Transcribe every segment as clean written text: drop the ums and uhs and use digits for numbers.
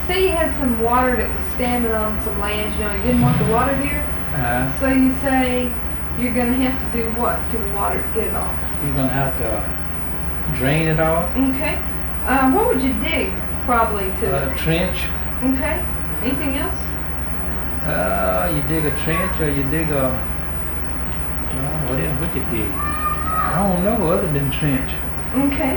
say you had some water that was standing on some lands, you didn't want the water here. So you say you're going to have to do what to the water to get it off? You're going to have to drain it off. Okay. What would you dig probably to? A trench. Okay. Anything else? You dig a trench or you dig a, what else would you dig? I don't know other than trench. Okay.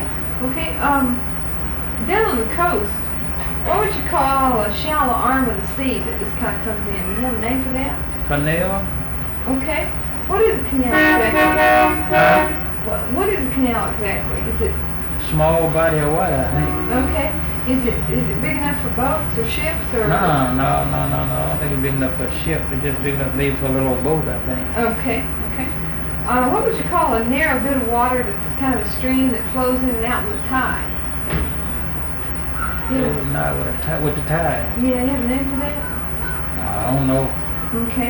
Down on the coast, what would you call a shallow arm of the sea that just kind of comes in? You have a name for that? Canal. Okay. What is a canal exactly? What is a canal exactly? Is it small body of water, I think. Okay. Is it big enough for boats or ships or? No. I don't think it's big enough for a ship. It's just big enough maybe for a little boat, I think. Okay. What would you call a narrow bit of water that's kind of a stream that flows in and out with the tide? Not with the tide. Yeah, you have a name for that? I don't know. Okay.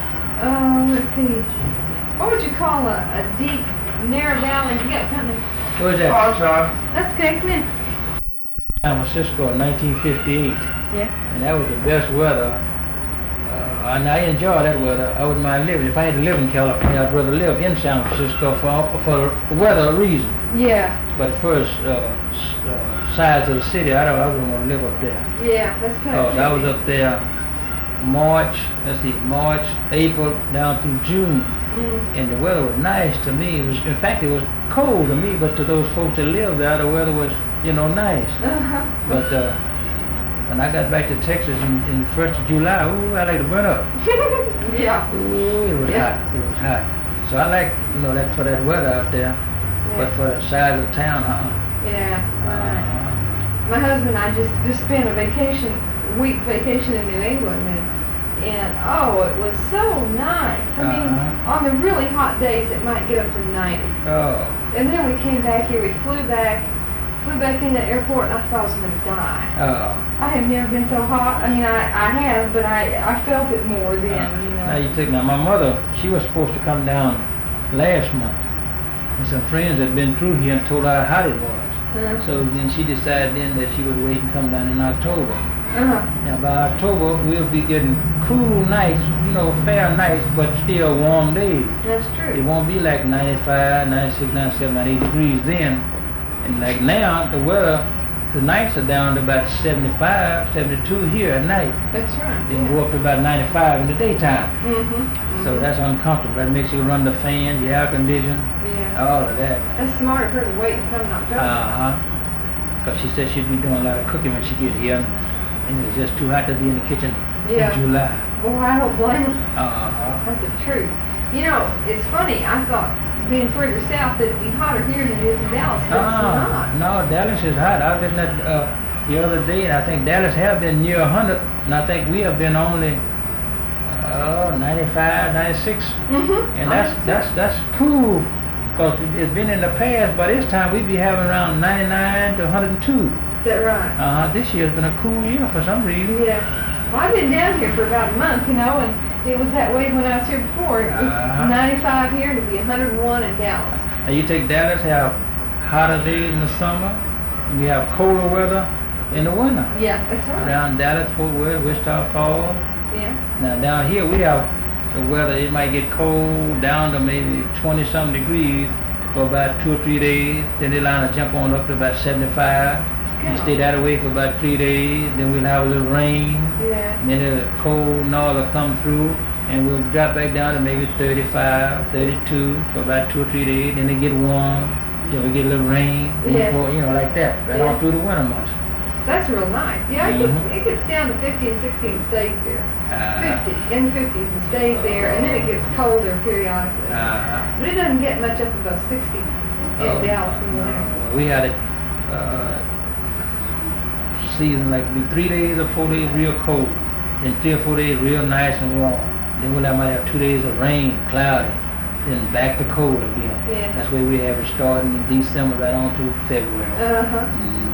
Let's see. What would you call a deep, narrow valley? Yeah, come in. What was that? Oh, sorry. That's okay, come in. San Francisco in 1958. Yeah. And that was the best weather. And I enjoy that weather. I wouldn't mind living. If I had to live in California, I'd rather live in San Francisco for weather reason. Yeah. But first, size of the city, I wouldn't want to live up there. Yeah, that's kind of. I was up there March, April, down through June. And the weather was nice to me. In fact, it was cold to me, but to those folks that lived there, the weather was, nice. But when I got back to Texas in the 1st of July, I like to burn up. Yeah. It was hot. It was hot. So I like, that for that weather out there. Yeah. But for the size of town, Yeah. Right. My husband and I just spent a week's vacation in New England, and it was so nice. I mean, on the really hot days, it might get up to 90. Oh. And then we came back here. We flew back in the airport, and I thought I was going to die. Oh. I have never been so hot. I mean, I have, but I felt it more then. Now my mother, she was supposed to come down last month, and some friends had been through here and told her how hot it was. So then she decided then that she would wait and come down in October. Now by October we'll be getting cool nights, fair nights, but still warm days. That's true. It won't be like 95, 96, 97, 98 degrees then. And like now, the weather, the nights are down to about 75, 72 here at night. That's right. Then go up to about 95 in the daytime. So that's uncomfortable. That makes you run the fan, the air conditioner, all of that. That's smart of her to wait and come in October. Because she said she'd be doing a lot of cooking when she get here. And it's just too hot to be in the kitchen in July. Boy, I don't blame her. Uh-huh. That's the truth. It's funny. I thought being further south that it'd be hotter here than it is in Dallas, but it's not. No, Dallas is hot. I was listening the other day, and I think Dallas have been near 100, and I think we have been only 95, 96. And that's cool, because it's been in the past. By this time, we'd be having around 99 to 102. Is that right? This year's been a cool year for some reason. Yeah. Well, I've been down here for about a month, and it was that way when I was here before. It was 95 here, and it'd be 101 in Dallas. And you take Dallas, have hotter days in the summer, and you have colder weather in the winter. Yeah, that's right. Around Dallas, Fort Worth, Wichita Falls. Yeah. Now down here we have the weather, it might get cold down to maybe 20-something degrees for about 2 or 3 days. Then they'll line to jump on up to about 75. You stay that way for about 3 days, then we'll have a little rain, and then the cold north will come through, and we'll drop back down to maybe 35, 32 for about 2 or 3 days, then it get warm, then we get a little rain, like that, right on through the winter months. That's real nice. Yeah, it gets down to 50 and 60 and stays there. 50 in the 50s and stays there, and then it gets colder periodically. But it doesn't get much up above 60 in Dallas in the winter. We had it season like be 3 days or 4 days real cold, then 3 or 4 days real nice and warm. Then we might have 2 days of rain, cloudy, then back to cold again. That's where we have it starting in December right on through February.